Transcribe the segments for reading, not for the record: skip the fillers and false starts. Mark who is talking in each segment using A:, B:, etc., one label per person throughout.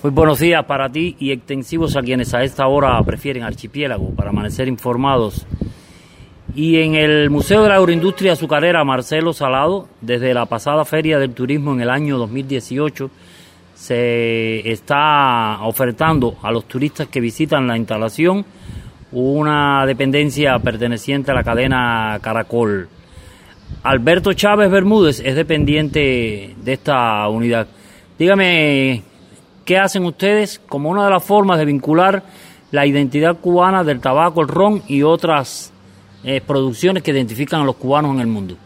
A: Muy buenos días para ti y extensivos a quienes a esta hora prefieren Archipiélago para amanecer informados. Y en el Museo de la Agroindustria Azucarera Marcelo Salado, desde la pasada Feria del Turismo en el año 2018, se está ofertando a los turistas que visitan la instalación una dependencia perteneciente a la cadena Caracol. Alberto Chávez Bermúdez es dependiente de esta unidad. Dígame, ¿qué hacen ustedes como una de las formas de vincular la identidad cubana del tabaco, el ron y otras producciones que identifican a los cubanos en el mundo?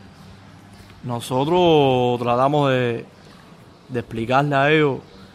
B: Nosotros tratamos de explicarle a ellos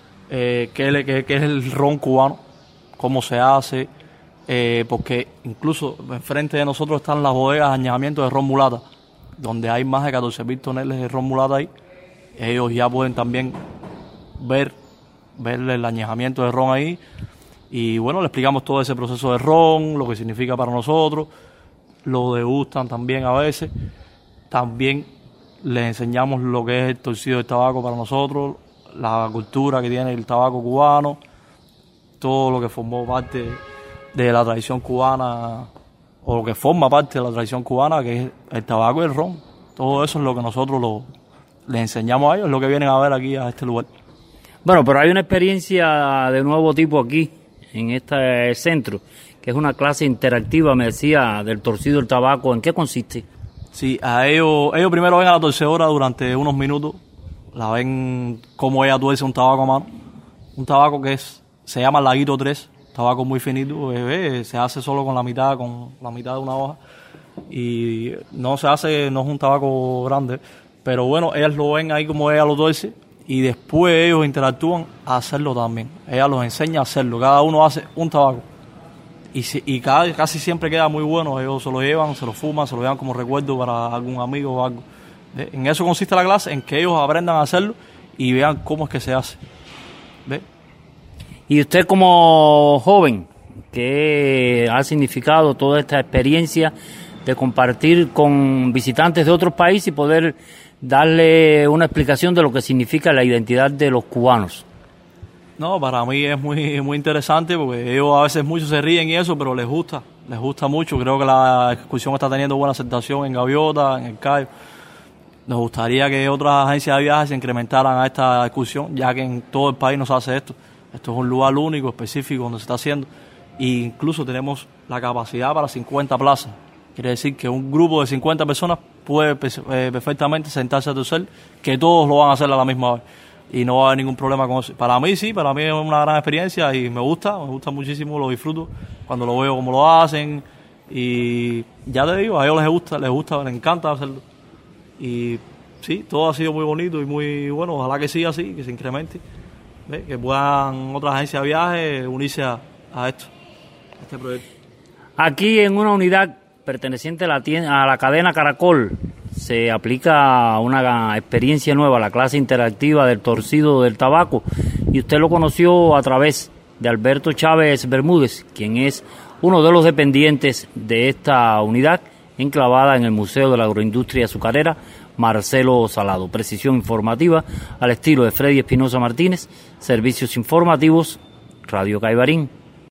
B: qué es el ron cubano, cómo se hace, porque incluso enfrente de nosotros están las bodegas de añejamiento de ron mulata, donde hay más de 14.000 toneladas de ron mulata ahí. Ellos ya pueden también ver el añejamiento de ron ahí, y bueno, le explicamos todo ese proceso de ron, lo que significa para nosotros, lo degustan también a veces, también les enseñamos lo que es el torcido del tabaco para nosotros, la cultura que tiene el tabaco cubano, todo lo que formó parte de la tradición cubana, o lo que forma parte de la tradición cubana, que es el tabaco y el ron. Todo eso es lo que nosotros les enseñamos a ellos, lo que vienen a ver aquí a este lugar.
A: Bueno, pero hay una experiencia de nuevo tipo aquí, en este centro, que es una clase interactiva, me decía, del torcido del tabaco. ¿En qué consiste? Sí,
B: a ellos primero ven a la torcedora durante unos minutos, la ven cómo ella tuerce un tabaco a mano, un tabaco que se llama Laguito 3, tabaco muy finito, se hace solo con la mitad de una hoja, y no es un tabaco grande, pero bueno, ellas lo ven ahí como ella lo tuerce, y después ellos interactúan a hacerlo también. Ella los enseña a hacerlo, cada uno hace un tabaco, y casi siempre queda muy bueno. Ellos se lo llevan, se lo fuman, se lo llevan como recuerdo para algún amigo o algo. En eso consiste la clase, en que ellos aprendan a hacerlo y vean cómo es que se hace. ¿Ve?
A: Y usted como joven, ¿qué ha significado toda esta experiencia de compartir con visitantes de otros países y poder darle una explicación de lo que significa la identidad de los cubanos?
B: No, para mí es muy interesante, porque ellos a veces muchos se ríen y eso, pero les gusta mucho. Creo que la excursión está teniendo buena aceptación en Gaviota, en El Cayo. Nos gustaría que otras agencias de viajes se incrementaran a esta excursión, ya que en todo el país no se hace esto. Esto es un lugar único, específico, donde se está haciendo. E incluso tenemos la capacidad para 50 plazas. Quiere decir que un grupo de 50 personas puede perfectamente sentarse a torcer, que todos lo van a hacer a la misma vez. Y no va a haber ningún problema con eso. Para mí sí, para mí es una gran experiencia y me gusta muchísimo, lo disfruto cuando lo veo como lo hacen. Y ya te digo, a ellos les gusta, les encanta hacerlo. Y sí, todo ha sido muy bonito y muy bueno. Ojalá que siga así, que se incremente, ¿ve? Que puedan otras agencias de viaje unirse a este proyecto.
A: Aquí en una unidad perteneciente a la cadena Caracol se aplica una experiencia nueva, la clase interactiva del torcido del tabaco, y usted lo conoció a través de Alberto Chávez Bermúdez, quien es uno de los dependientes de esta unidad enclavada en el Museo de la Agroindustria Azucarera Marcelo Salado. Precisión informativa al estilo de Freddy Espinosa Martínez, servicios informativos, Radio Caibarín.